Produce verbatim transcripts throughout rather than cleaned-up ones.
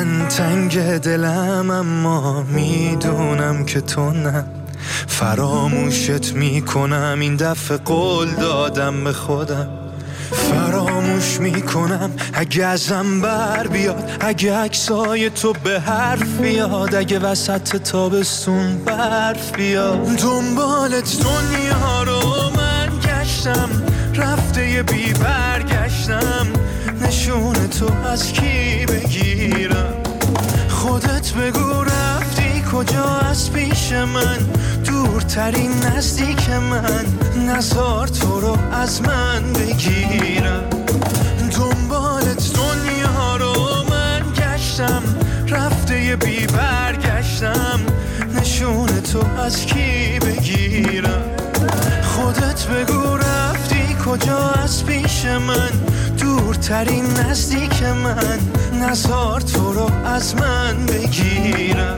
من تنگ دلم اما میدونم که تو نه. فراموشت میکنم این دفعه، قول دادم به خودم. فراموش میکنم اگه ازم بر بیاد، اگه عکسای تو به حرف بیاد، اگه وسط تابستون برف بیاد. دنبالت دنیا رو من گشتم، رفته یه بی برگشتم. نشون تو از کی بگیرم؟ خودت بگو رفتی کجا از پیش من؟ دورترین نزدیک من، نزار تو رو از من بگیرم. دنبالت دنیا رو من گشتم، رفته یه بی برگشتم. نشون تو از کی بگیرم؟ خودت بگو رفتی کجا از پیش من؟ دورترین نزدیک من، نزار تو رو از من بگیرم.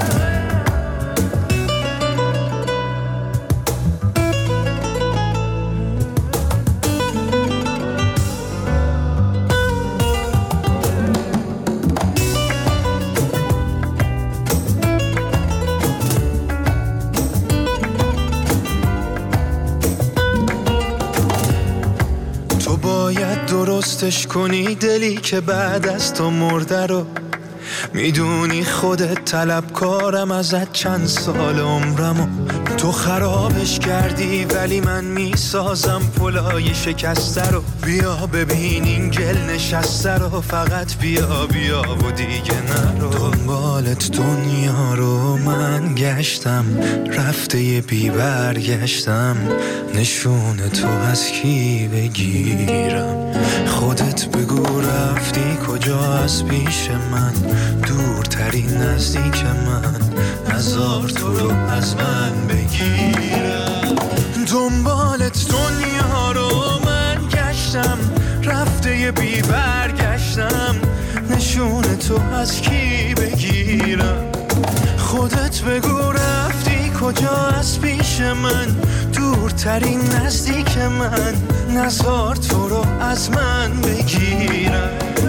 درستش کنی دلی که بعد از تو مرده رو. میدونی خودت طلبکارم ازت چند سال عمرمو. تو خرابش کردی ولی من میسازم پلای شکسته رو. بیا ببین این گل نشسته رو، فقط بیا بیا و دیگه نرو. دنبالت دنیا رو من گشتم، رفته یه بی برگشتم. نشون تو از کی بگیرم؟ خودت بگو رفتی کجا از پیش من؟ دورترین نزدیک من، نزار تو رو از من بگیرم. دنبالت دنیا رو من گشتم، رفته یه بی برگشتم. نشون تو از کی بگیرم؟ خودت بگو رفتی کجا از پیش من؟ دورترین نزدیک من، نزار تو رو از من بگیرم.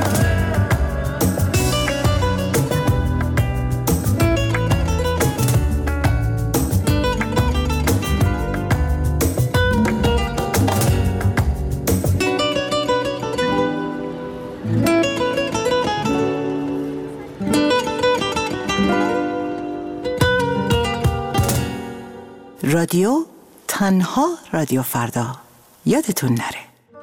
رادیو تنها رادیو فردا، یادتون نره.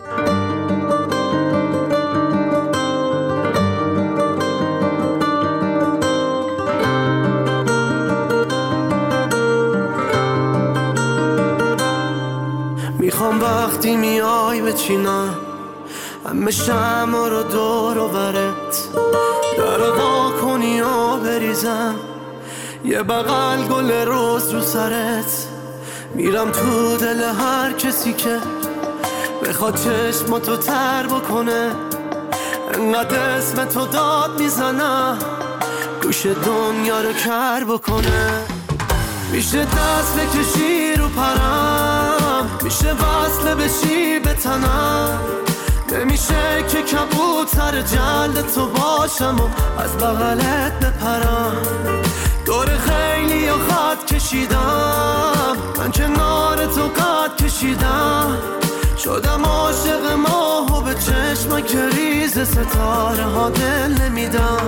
میخوام وقتی میای بچینم همه شمع رو دور و برت، در وا کنی و بریزم یه بغل گل روز رو سرت. میرم تو دل هر کسی که بخواد چشماتو تر بکنه، انقدر اسم تو داد میزنم گوش دنیا رو کر بکنه. میشه دست بکشی رو پرم، میشه وصل بشی به تنم. نمیشه که کبوتر جلد تو باشم و از بغلت بپرم. دور خیلی و خط کشیدم، من کنار تو قد کشیدم. شدم عاشق ماه و به چشم گریز ستاره ها دل نمیدم.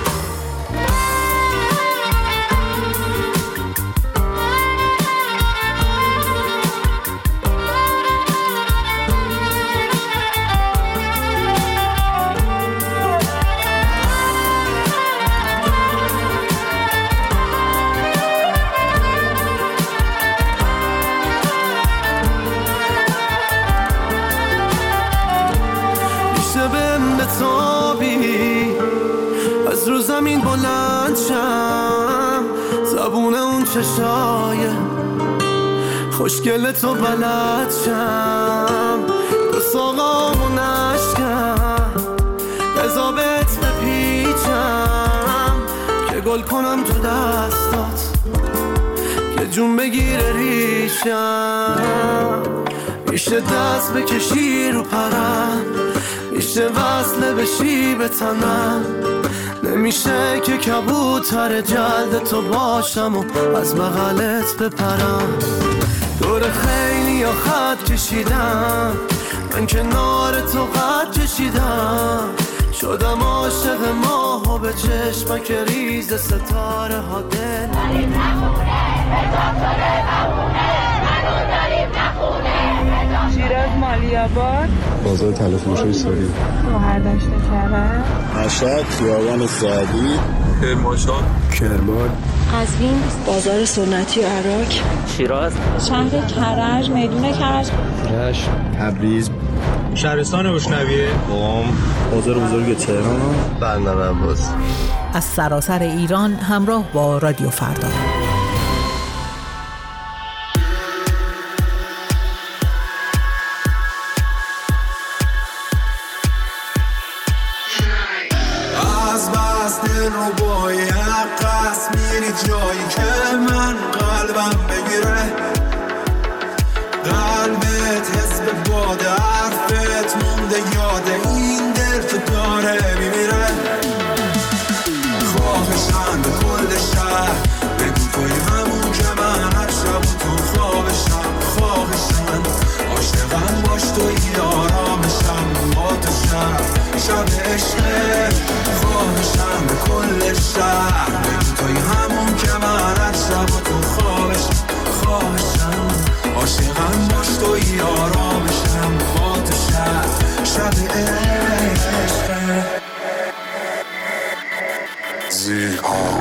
از رو زمین بلند شم، زبون اون چشای خوشگل تو بلد شم. دو ساقامو نشکم، بزابت بپیچم که گل کنم تو دستات، که جون بگیره ریشم. میشه دست بکشی رو پرم، میشه وصله بشی به تنم. نمیشه که کبوتر جلد تو باشم و از بغلت بپرم. دور خیلی یا خط کشیدم، من کنار تو قد کشیدم. شدم عاشق ماه و به چشمک ریز ستاره ها دل داریم نخونه هزار نمونه هنوز داریم نخونه. شیراز مالیاباد، بازار تلفروشی ساری، گوهردشت کرد، مشهد خیابان سعدی، کرمانشاه، کرمان، قزوین، بازار سنتی عراق، شیراز، شهر کرج، میدون کرج، رشت، تبریز، شهرستان بشنویه، قم، بازار بزرگ تهران، بندر عباس. از سراسر ایران همراه با رادیو فردا. از بس دل رو با یک قصد میری جایی که من قلبم بگیره. قلبت حس به باد حرفت مونده یاد این دل که داره میمیره. خواهشم به کل شهر بگو توی همون که من هر شب و تو خوابشم. خواهشم عاشقم باش توی آرامشم با تو شب شب عشقه. خواهشم به کل شهر بگو توی همون که من هر شب و تو خوابشم. خواهشم عاشقم باش توی آرامشم با تو شب شب عشقه. زیرها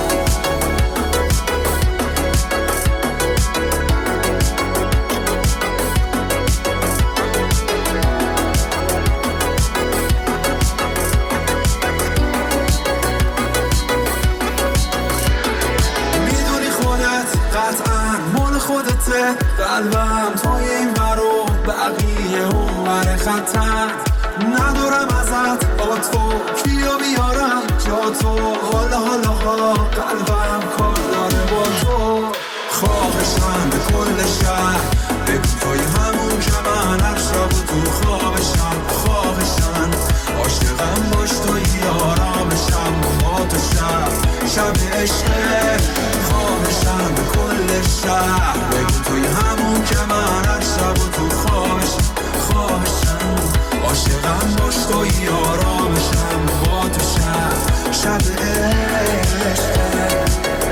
قلبم توی این برو بقیه اون بر خطر. ندارم ازت با تو کیو بیارم جا تو. حالا حالا ها قلبم کار داره با تو. خواهشم به کل شهر بگو توی همون که من هر شب و تو خوابشم. خواهشم عاشقم باش توی آرامشم با تو شب شب عشقه. خواهشم به کل شهر بگو توی همون که من هر شب و تو خوابشم. خواهشم عاشقم باش توی آرامشم با تو شب شب عشقه.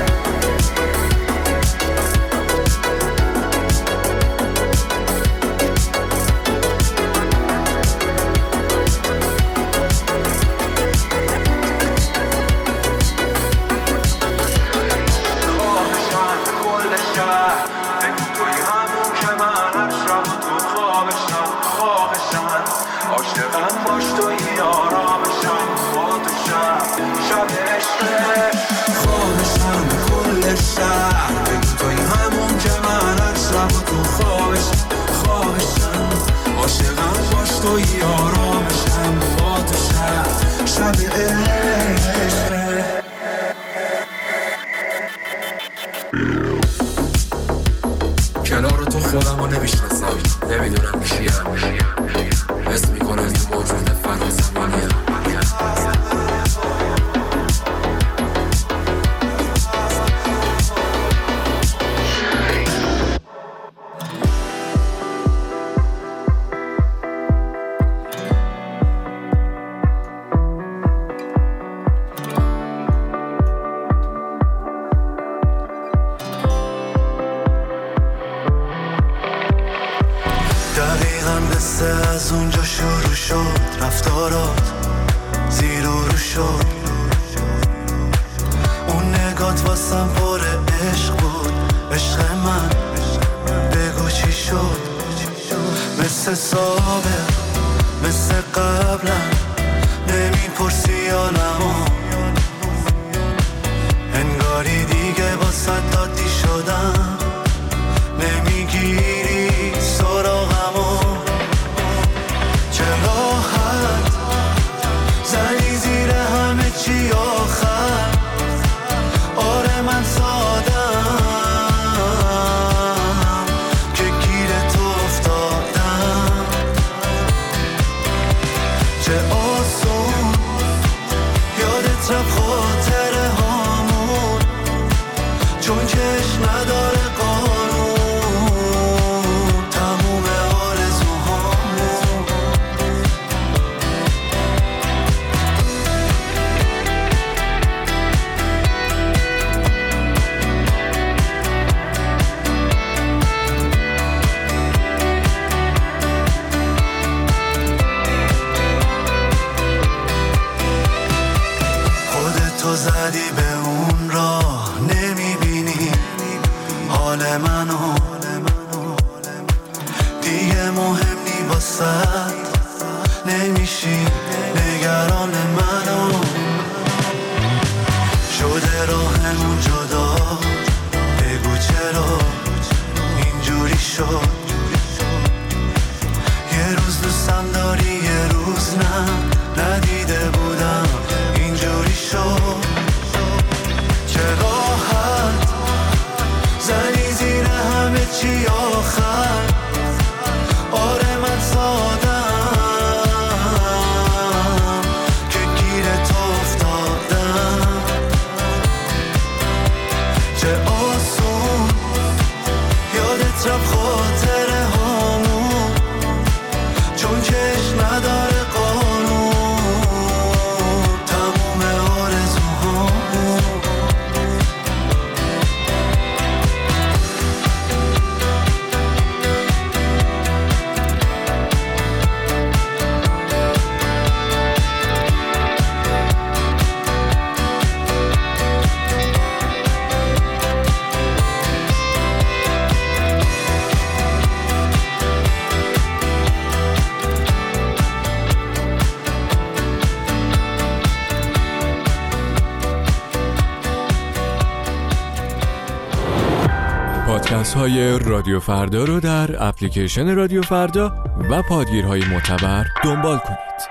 عاشقم باش توی آرامشم با تو شب شب عشقه. خواهشم به کل شهر بگو توی همون که من هر شب و تو خوابشم. خواهشم عاشقم باش توی آرامشم با تو شب شب عشقه. کنار تو خودم رو نمیشناسم، نمیدونم کیم. حس میکنم یه موجود فرازمانیم. از اونجا شروع شد رفتارات زیر و رو شد. اون نگات واسم پر عشق بود. عشق من بگو چی شد. مثل سابق مثل قبلم نمیپرسی حالمو. انگاری دیگه واسه عادی شدم. نمیگیری سراغمو. چه راحت زنی زیر همه چی آخر. آره من سادم که گیر تو افتادم. چه تو زدی به اون راه نمیبینی حال منو، دیگه مهم نی واسد نمیشی نگران منو. شده راهمون جدا، بگو چرا اینجوری شد. یه روز دوستم داری یه روز نه، ندیده بودم اینجوری شد. چه راحت زنی زیر همه چی آخر. آره من سادم که گیر تو افتادم. چه آسون یادت رفت خاطره هامون، چون چشم نداره قانون تموم آرزوهامون. پادکست های رادیو فردا رو در اپلیکیشن رادیو فردا و پادگیرهای معتبر دنبال کنید.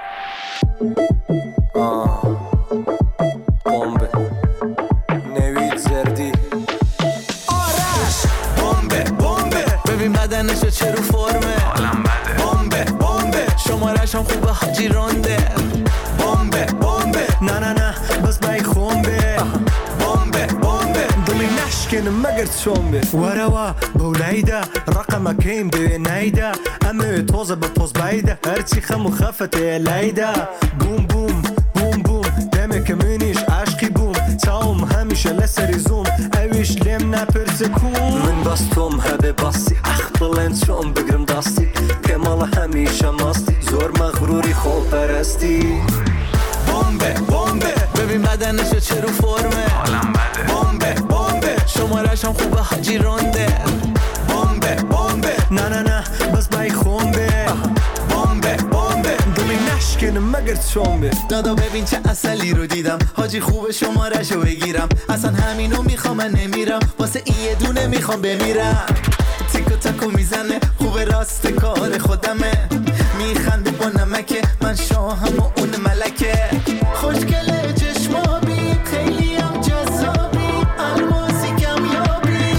آه بمب نوید زردی آرش بمبه بمبه ببین بدنشو چه رو فرمه حالم بده. بمبه بمبه شمارش هم خوبه حاجی رونده. بمبه بمبه نه نه نه بس بای خونبه. بمبه بمبه دلی نشکن مگر چومبه وروا بولایده رقم کیم به نیده امه توزه به پوز بایده هرچی خمو خفته لیده. بوم بوم بوم بوم دمه که منیش عشقی بوم تاوم همیشه لسری زوم اویش لیم نپرسه کون. من باستم هبه باستی اخ بلند شم بگرم داستی کمال همیشه ماستی زور مغروری خوب پرستی. بمبه بمبه ببین بدنشو چه رو فرمه حالم بده. بمبه بمبه شمارش هم خوبه حاجی رونده. بمبه بمبه نه نه نه بس بای خونبه. بمبه بمبه دلی نشکن مگر چومبه. دادا ببین چه اصلی رو دیدم حاجی خوبه شمارشو بگیرم. اصلا همینو میخوام من نمیرم واسه این یه دونه میخوام بمیرم. تیکو تاکو میزنه خوبه راست کار خودمه. میخنده با نمکه من شاهم و اون ملکه. خوشگله چشمابی خیلی هم جذابی الماسی کمیابی.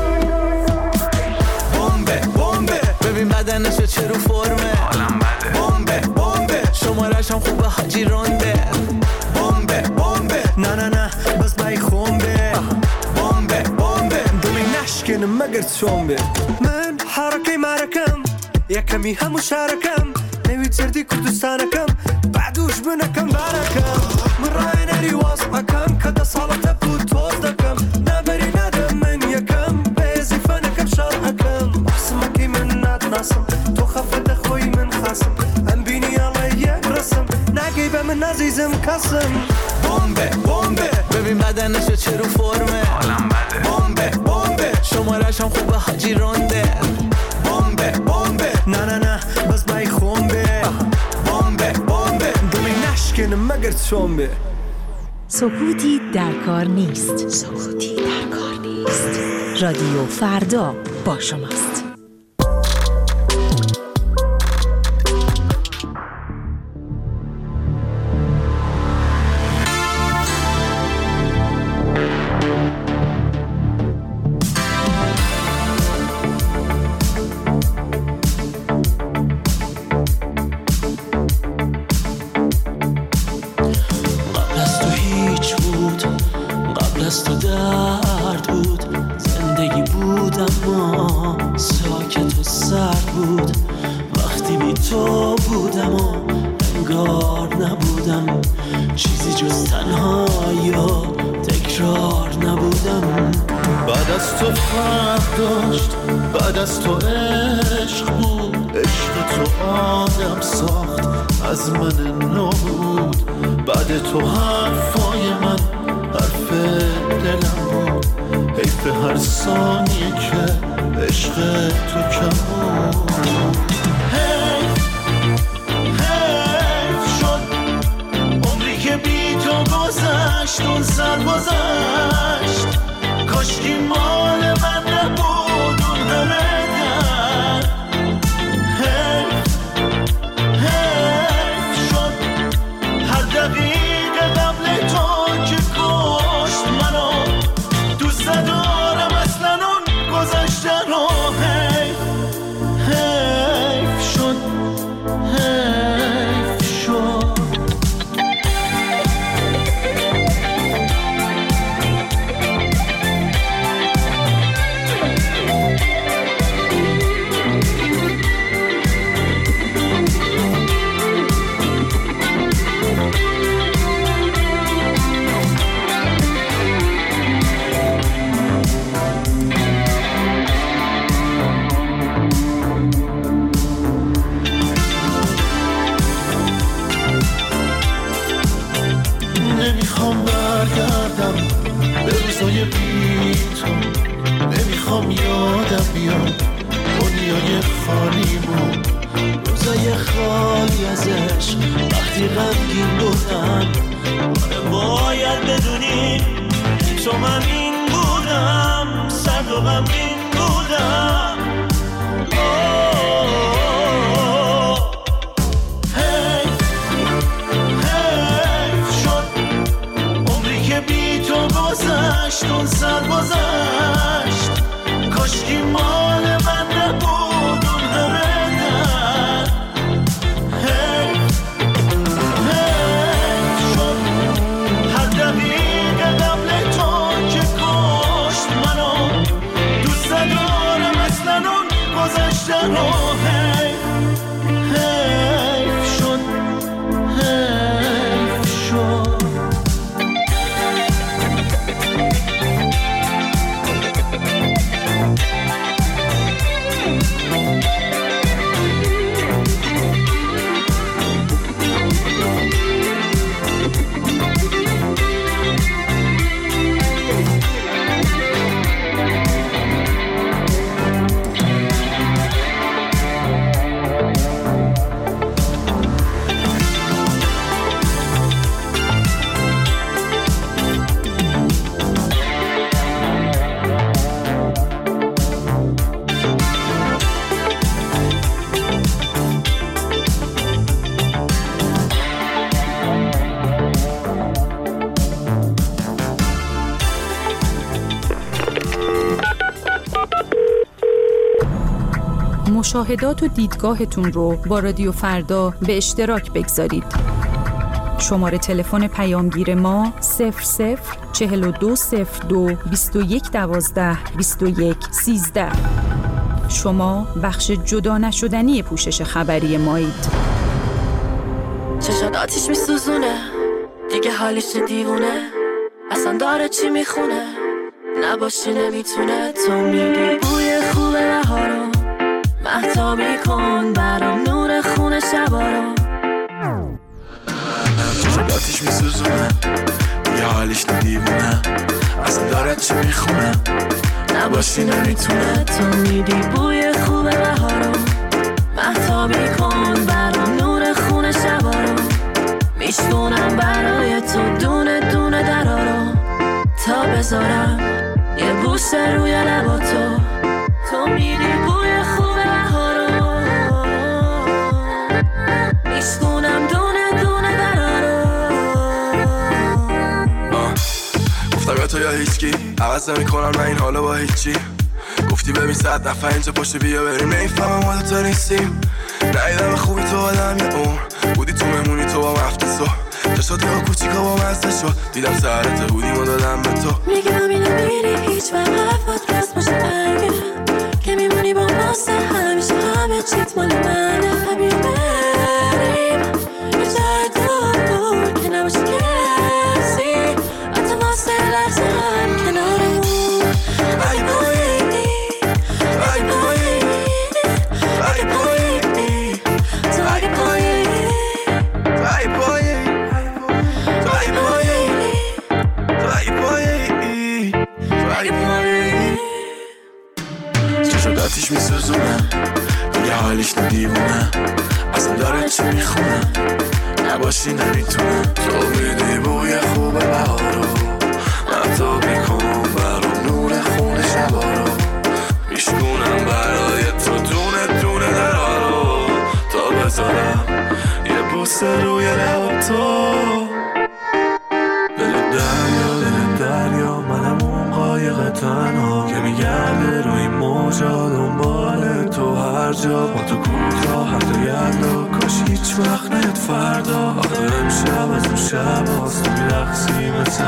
بمبه بمبه ببین بدنشو چه رو فرمه حالم بده. بمبه بمبه شمارش هم خوبه حاجی رونده. بمبه بمبه نه نه نه بس بای خونبه. بمبه بمبه دلی نشکن مگر چومبه. من حرکه مرکم یکمی همو شرکم نوید زردی کردستانکم بعدوش بنکم برکم. من رای نری واسمکم که ده سالت بود توز دکم نبری ندم من یکم بیزی فنکم شرحکم. بحثمکی من ندناسم تو خفت خوی من خسم ام بینی علی یک رسم نگی به من عزیزم کسم. بمبه بمبه ببین بدنشو چه رو فرمه حالم بده. بمبه بمبه شمارش هم خوبه حاجی رونده. بمبه بمبه نه نه نه بس بای خونبه. بمبه بمبه دلی نشکن مگر چومبه. سکوتی در کار نیست. سکوتی در کار نیست. رادیو فردا با شماست. ساکت و سرد بود وقتی بی تو بودم و انگار نبودم چیزی جز تنهایی و تکرار نبودم. بعد از تو فرق داشت بعد از تو عشق بود عشق تو آدم ساخت از من نو بود. بعد تو حرفای من گذشت اون سر گذشت کاشکی مال من نبود اون همه در حیف حیف شد هر دقیقه قبل تو که کشت منو دوست ندارم اصلا اون گذشتن رو حیف حیف شد حیف شد نمیخوام برگردم به روزای بی تو نمیخوام یادم بیاد دنیای خالی بود روزای خالی ازش وقتی غمگین بودم باید بدونی تو من این بودم سرد و غمگین بودم گذشت اون سر گذشت کاشکی مال من نبود اون همه در حیف حیف شد هر دقیقه قبل تو که کشت منو دوست ندارم اصلا اون گذشتن رو حیف حیف شد حیف شد مشاهدات و دیدگاهتون رو با رادیو فردا به اشتراک بگذارید. شماره تلفن پیامگیر ما صفر صفر چهل و دو صفر دو بیست و یک دوازده بیست و یک سیزده. شما بخش جدا نشدنی پوشش خبری مایید. چشات آتیش میسوزونه دیگه حالیش دیوونه اصلا داره چی میخونه نباشی نمیتونه تو میگی بوی خوب بهارو مهتابی کن برام نور خونه شبا رو چشات آتیش میسوزونه دیگه حالیش دیوونه اصلا داره چی میخونه نباشی نمیتونه تو میگی بوی خوب بهارو مهتابی کن برام نور خونه شبا رو میشکنم برای تو دونه دونه درا رو تا بذارم یه بوسه روی لبا تو تو میری بوی خوب بهارو میشکنم دونه دونه درا رو گفتم یا تو یا هیچکی عوض نمی کنم من این حالا با هیچی گفتی ببین صد نفر اینجا پشت بیا بریم نیفهمم ما دوتا نیستیم نایدم خوبی تو آدم یه اون بودی تو مهمونی تو با مفتسو چشات یا کوچیکا با مزده شد دیدم سرت بودیم و دادم به تو میگم اینو میری هیچ وقت حرفات راست باشه برگه که میمونی با ماسته همیشه همه چیت مال منه بیا بریم یه جای دور که نباشه کسی حتی واسه لحظه هم کنارمون ای بایی ای بایی ای بایی تو اگه پایی ای بایی تو اگه پایی تو اگه پایی تو اگه پایی چشات آتیش میسوزونه دیگه حالیش ندیوونه اصلا داره چی میخونه نباشی نمیتونه تو میدی بوی خوب بهارو کجا دنبال تو هر جا با تو کوتاه حتی یلا کاش هیچ وقت نت فردا آخه امشب از اون شب هاست میرقصی مثل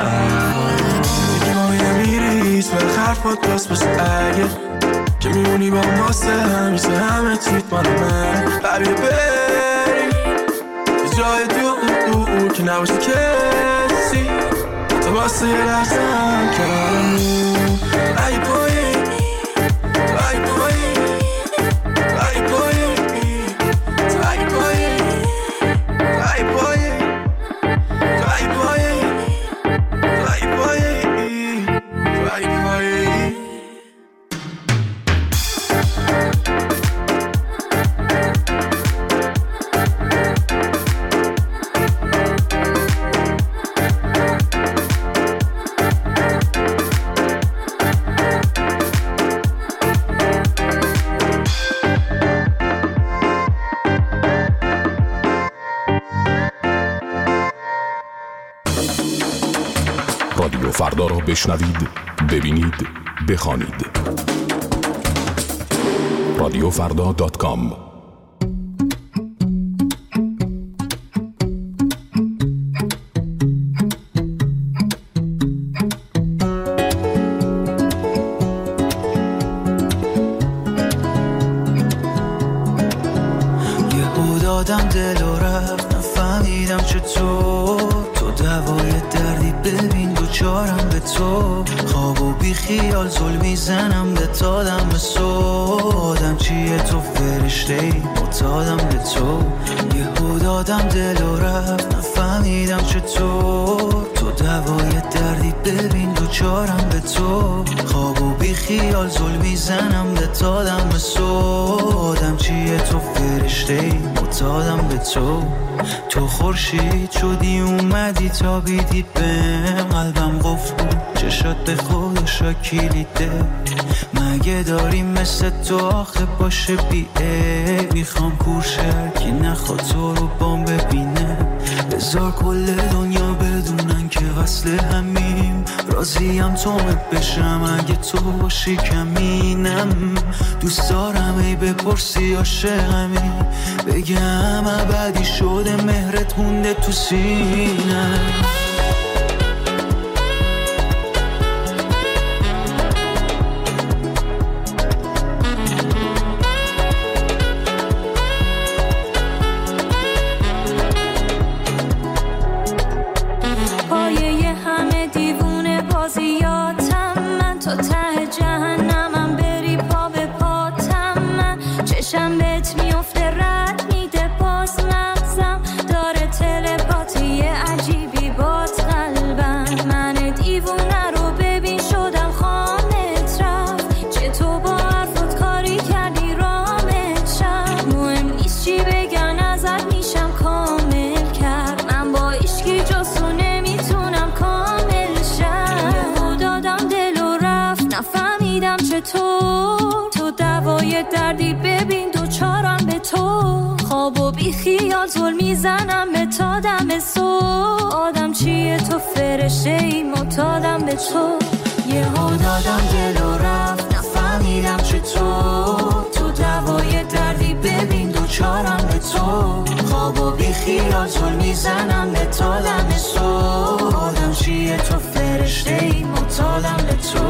دیگه میری هیچ وقت حرفات باز باشه اگه که میمونی با ماسه همیشه همه چیت مال من قبیه بریم یه جای دور که نباشه کسی تو باسه یه لحظم کنارمون ای بایی ای بایی ای بایی ای بایی ای بایی ای بایی ای بایی ای بایی رادیو فردا را بشنوید، ببینید، بخوانید. رادیو فردا دات کام. یهو دادم دل و رفت نفهمیدم چطور تو دوای دردی ببین دوچارم به تو خواب و بی خیال زل میزنم به تادم به سودم چیه تو فرشته ای متادم به تو یهو دادم دل و رفت نفهمیدم چطور تو دوای دردی ببین دوچارم به تو خواب و بی خیال زل میزنم به تادم به سودم چیه تو فرشته ای متادم به تو تو خورشید شدی اومدی تا بیدی بهم قلبم قفل بود چشات به خودشا کلیده مگه داری مثل تو آخه باشه بی عیب میخوام کورشر که نخواد تو رو بام ببینه بذار کل دنیا بدونن که وصل همیم راضیم تو بشم اگه تو باشی کمینم دوست دارم ای بپرسی عاشقمی بگم ابدی شده مهرت مونده تو سینه دردی ببین دوچارم به تو خواب و بی خیال زل میزنم به تا دم صبح آدم چیه تو فرشته ای متادم به تو یهو دادم دل و رفت نفهمیدم چطور تو دوای دردی ببین دوچارم به تو خواب و بی خیال زل میزنم به تا دم صبح آدم چیه تو فرشته ای متادم به تو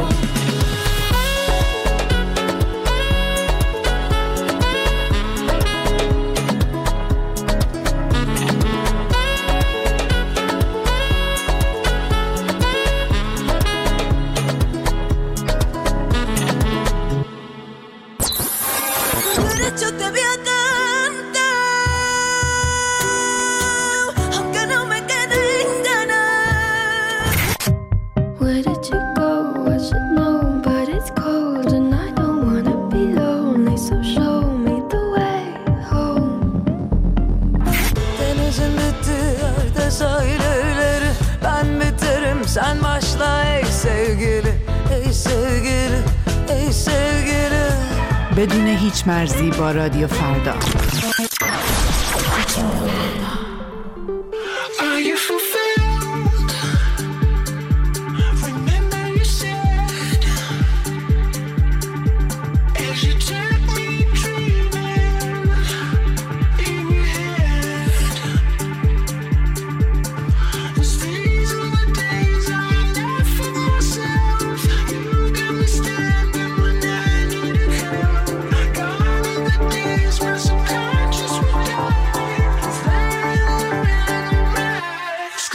Sen başla ey sevgili, ey sevgili, ey sevgili. بدون هیچ مرزی با رادیو فردا. Every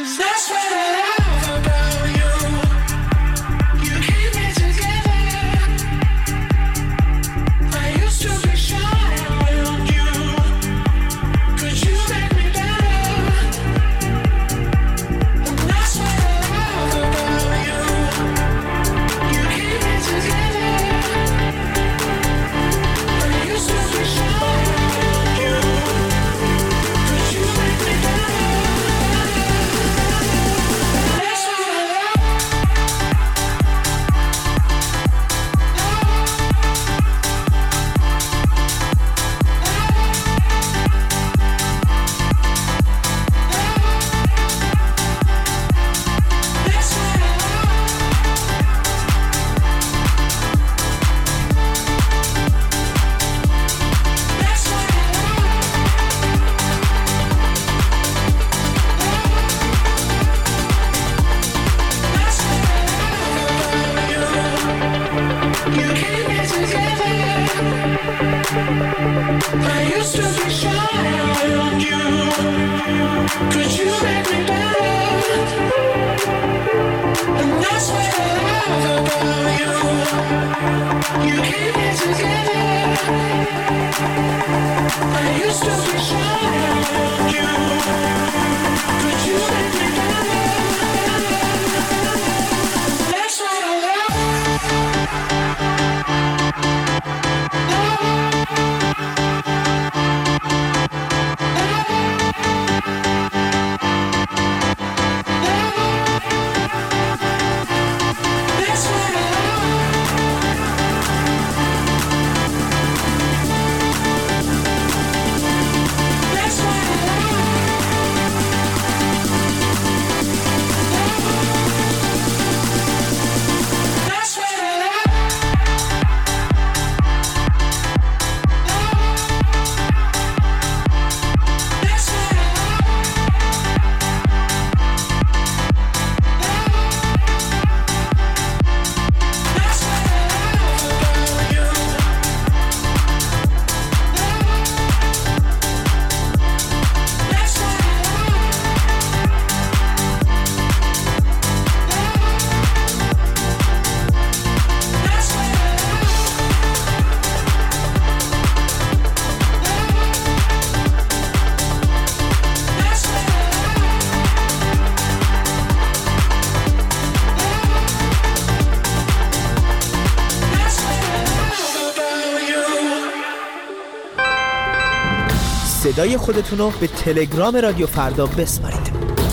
صدای خودتون رو به تلگرام رادیو فردا بسپارید.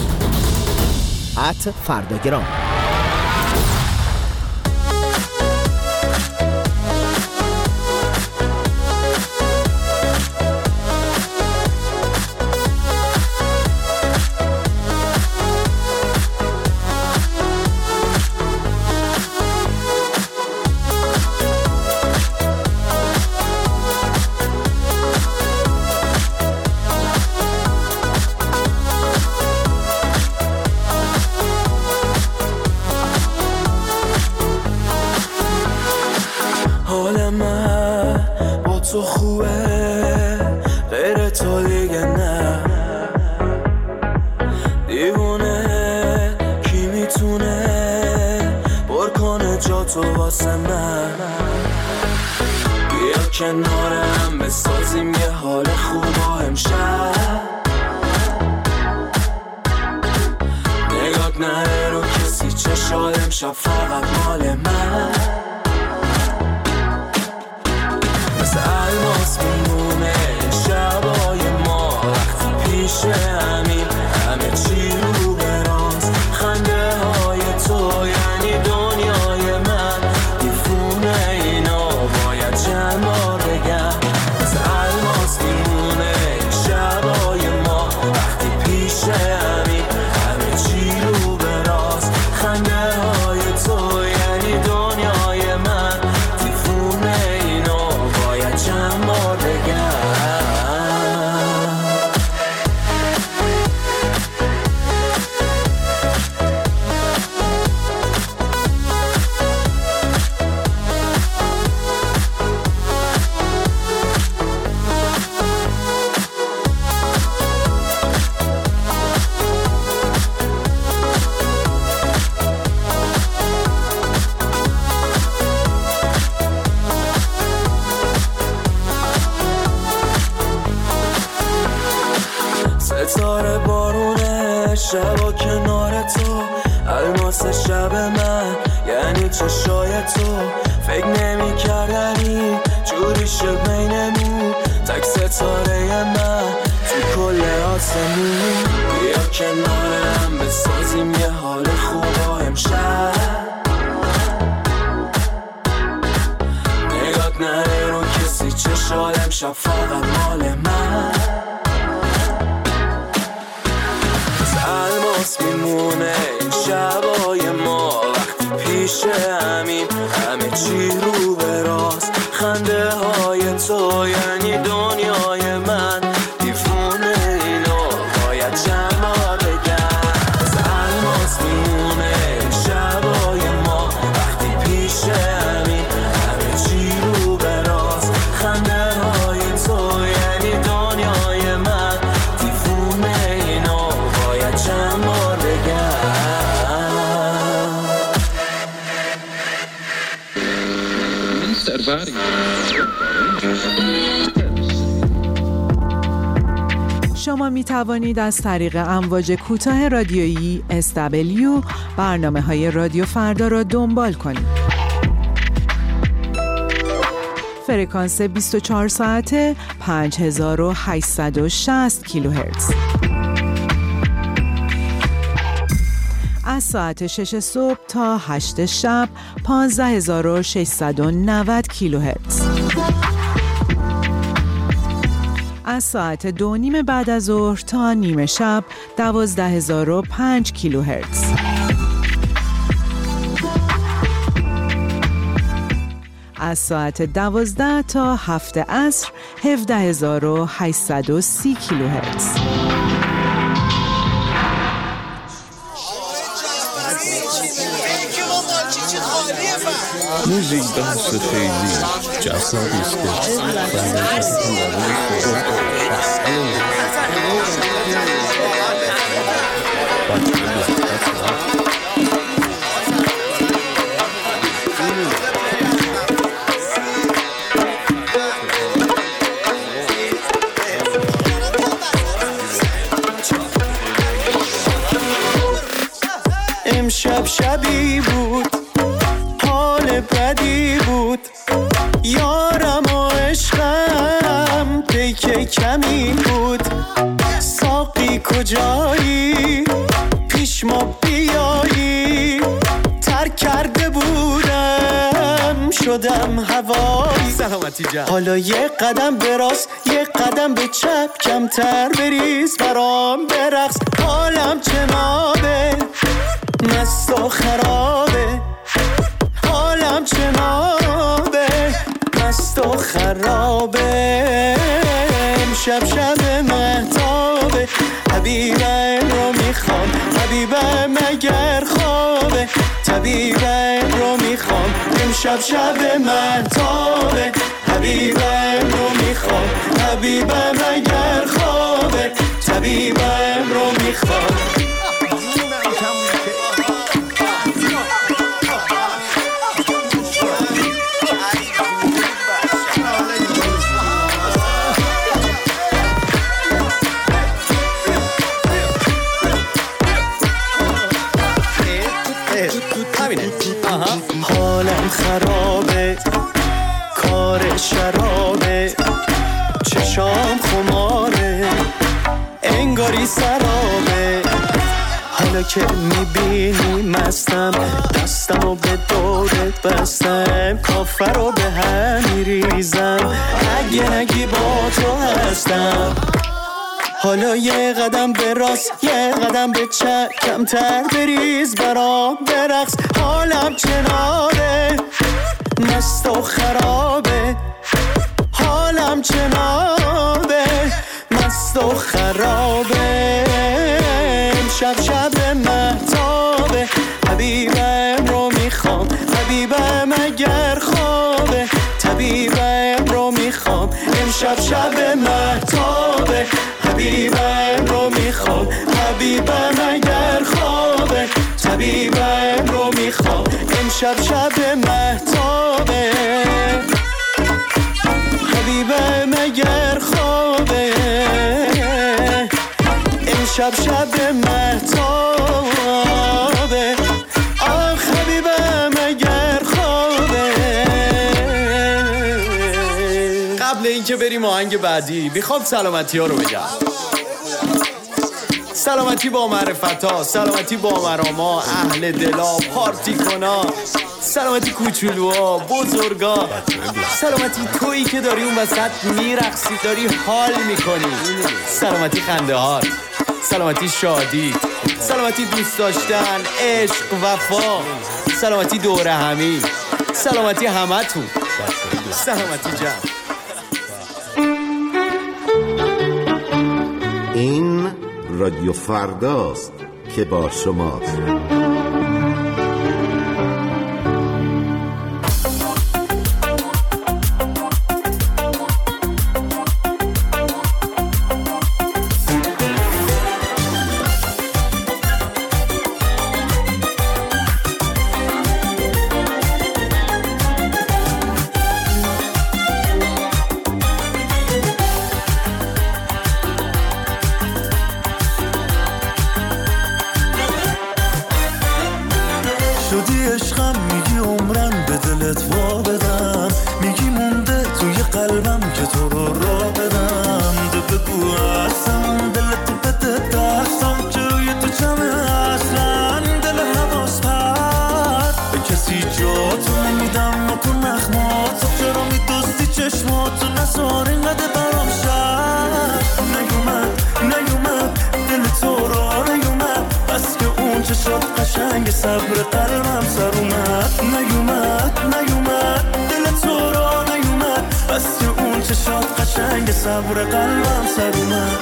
ات فرداگرام. تو خوبه غیر تو دیگه نه دیوونه کی میتونه پر کنه جا تو واسه من بیا کنارم بسازیم یه حال خوب امشب نگات نه رو کسی چشات امشب فقط مال من الماس میمونه شبای ما وقتی پیش همین همه چی رو به راست خنده های تو یعنی دنیای من دیفونه اینا باید چند بار بگم از الماس میمونه شبای ما وقتی پیش همین همه چی رو به راست خنده های تو یعنی دنیای من دیفونه اینا چند بار بگم تو، الماس شب من یعنی چشای تو. فکر نمی کردنی جوری شد بینمون، تک ستاره من تو کل آسمون. بیا کنارم بسازیم یه حال خوبا امشب، نگات نره رو کسی چشال امشب فقط مال من. از الماس میمونه این شبای ما، وقتی پیش همیم همه چی رو به راست. خنده های تو یعنی دنیای من، دیوونه اینو باید چند بار بگم. از الماس میمونه این شبای ما، وقتی پیش همیم همه چی رو به راست. خنده های تو یعنی دنیای من، دیوونه اینو باید چند بار بگم. شما می توانید از طریق امواج کوتاه رادیویی اس دبلیو برنامه های رادیو فردا را دنبال کنید. فرکانس بیست و چهار ساعته پنج هزار و هشتصد و شصت کیلوهرتز. از ساعت شش صبح تا هشت شب پانزده هزار و ششصد و نود کیلوهرتز. از ساعت دو نیم بعد از ظهر تا نیمه شب دوازده هزار و پنج کیلوهرتز. از ساعت دوازده تا هفت عصر هفده هزار و هشتصد و سی کیلوهرتز. موزیک بحث خیلی جذابی است امشب شبی بود، حال بدی بود، یارم و عشقم پیک کمی بود. ساقی کجایی پیش ما بیایی، ترک کرده بودم شدم هوایی. سلامتی جان. حالا یه قدم به راست یه قدم به چپ، کمتر بریز برام برقص. حالم چنابه مست و خرابه، حالم چنابه مست و خرابه. امشب شب مهتابه، حبیبم رو میخوام، حبیبم اگر خوابه، طبیبم رو میخوام. امشب شب مهتابه، حبیبم رو میخوام، حبیبم اگر خوابه، طبیبم رو میخوام. حالم خرابه، کار شرابه، چشام خماره، انگاری سرابه. حالا که میبینی مستم، دستم و به دورت بستم، کافر رو به هم میریزم، اگه نگی با تو هستم. حالا یه قدم به راست یه قدم به چپ، کمتر بریز برام برقص. حالم چناره مست و خرابه، حالم چنابه مست و خرابه. امشب شب مهتابه، حبیبم رو میخوام، حبیبم اگر خوابه، طبیبم رو میخوام. امشب شب مهتابه، حبیبم رو میخوام، حبیبم اگر خوابه، طبیبم رو میخوام. امشب شب مهتابه، حبیبم اگر خوابه، امشب شب مهتابه. اینکه بریم آهنگ بعدی میخوام سلامتی ها رو بگم. سلامتی با معرفت ها، سلامتی با مراما، اهل دلا، پارتی کنا، سلامتی کوچولوها، بزرگا، سلامتی تویی که داری اون وسط میرقصی، داری حال میکنی، سلامتی خنده هات، سلامتی شادی، سلامتی دوست داشتن، عشق، وفا، سلامتی دوره همی، سلامتی همه تون، سلامتی جمع. این رادیو فرداست که با شماست. شدی عشقم، میگی عمرم به دلت وا بدم، میگی مونده توی قلبم که تو رو را بدم. ده بگو اصلا دلت بده دستم که روی تو چمه، اصلا دل حواس پرد به کسی جا تو نمیدم. نکن نخمات چرا میدوستی چشماتو، نزار اینقدر برام شد. نیومد نیومد دل تو را نیومد، بس که اون چشات قشنگ صبر قلبم سر اومد. نیومد نیومد دل تو را نیومد، بس که اون چشات قشنگ صبر قلبم سر اومد.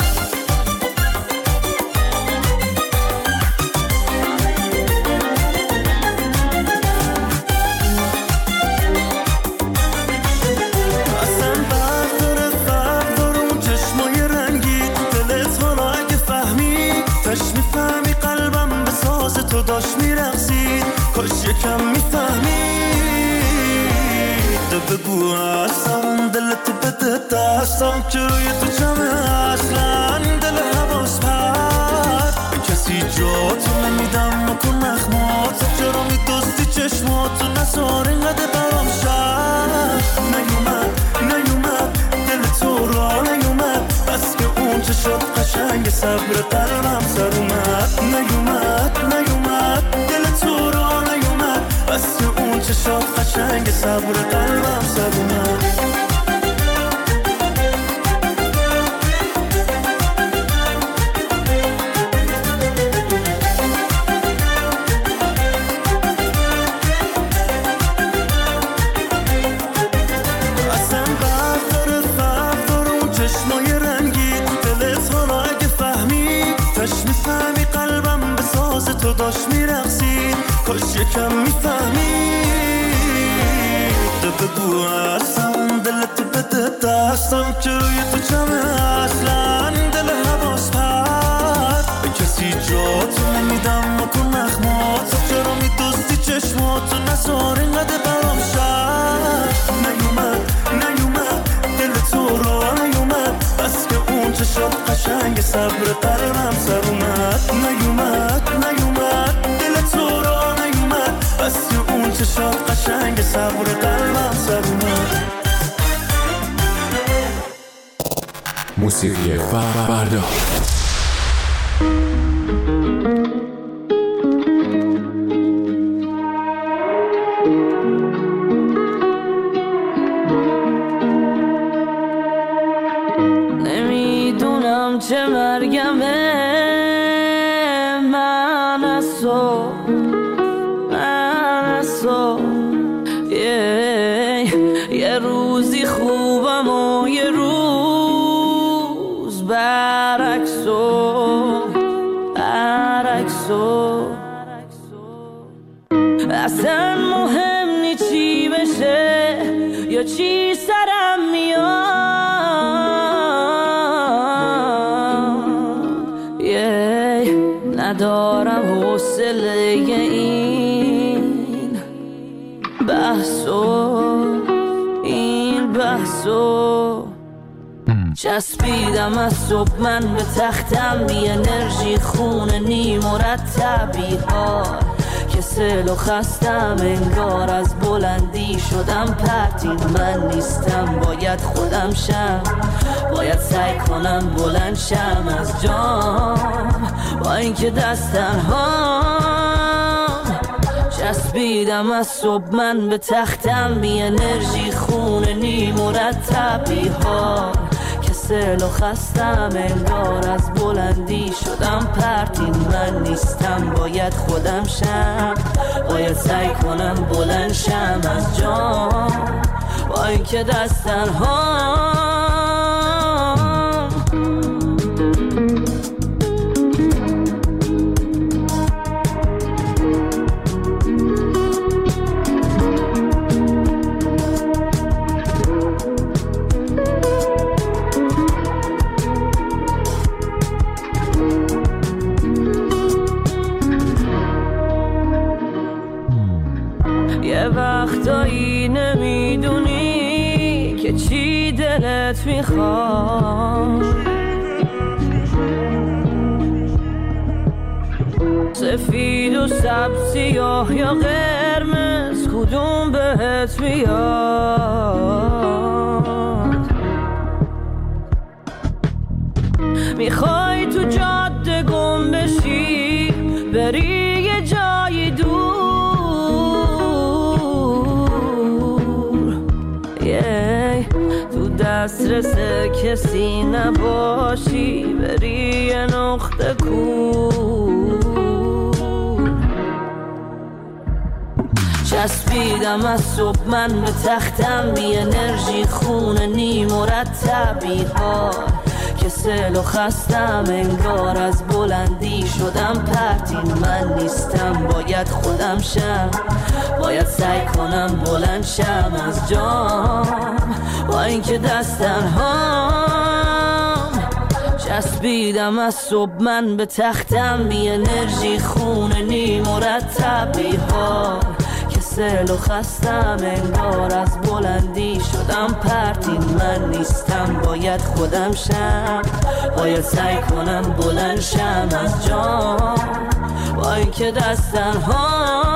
یکم میفهمی ده بگو اصلا دلت بده دستم که روی تو چمه، اصلا دل حواس پرد به کسی جا تو نمیدم. نکن نخمات چرا میدوستی چشماتو، نزار اینقدر برام شد. نیومد نیومد دل تو را نیومد، بس که اون چشات قشنگ صبر قلبم سر اومد. نیومد نیومد دل تو را نیومد، بس که اون چشات قشنگ صبر قلبم سر اومد. یکم میفهمی ده بگو اصلا دلت بده دستم که روی تو چمه، اصلا دل حواس پرد به کسی جا تو نمیدم. نکن نخمات چرا میدوستی چشماتو، نزار اینقدر برام شد. نیومد نیومد دل تو را نیومد، بس که اون چشات قشنگ صبر قلبم سر اومد. نیومد نیومد دل تو را نیومد، بس که اون چشات قشنگ صبر قلبم سر اومد. موسیقی فردا. نمیدونم چه مرگمه، من از تو من از تو یه روزی خوبم و یه روز برعکسو برعکسو. اصلا مهم نی چی بشه یا چی سرم میاد، ندارم حوصله این بحثو این بحثو. چسبیدم از صبح من به تختم، بی انرژی خون نی مرتبی ها که کسل و خستم انگار از بلندی شدم پرتین من نیستم باید خودم شم باید سعی کنم بلند شم از جام با اینکه دست تنهام چسبیدم از صبح من به تختم بی انرژی خونه نی مرتب بی حال کسل و خستم انگار از بلندی شدم پرتین من نیستم باید خودم شم باید سعی کنم بلند شم از جام با اینکه دست تنهام یه وقتایی نمیدونی که چی دلت میخواد سفید و سبز سیاه یا قرمز کدوم بهت میاد میخوای تو جاده گم بشی بری یه جای دور تو دسترس کسی نباشی بری یه نقطه کور چسبیدم از صبح من به تختم بی انرژی خونه نی مرتب بی حال کسل و خستم انگار از بلندی شدم پرتین من نیستم باید خودم شم باید سعی کنم بلند شم از جام با اینکه دست تنهام چسبیدم از صبح من به تختم بی انرژی خونه نی مرتب بی حال کسل و خستم انگار از بلندی شدم پرتین من نیستم باید خودم شم باید سعی کنم بلند شم از جام با اینکه دست تنهام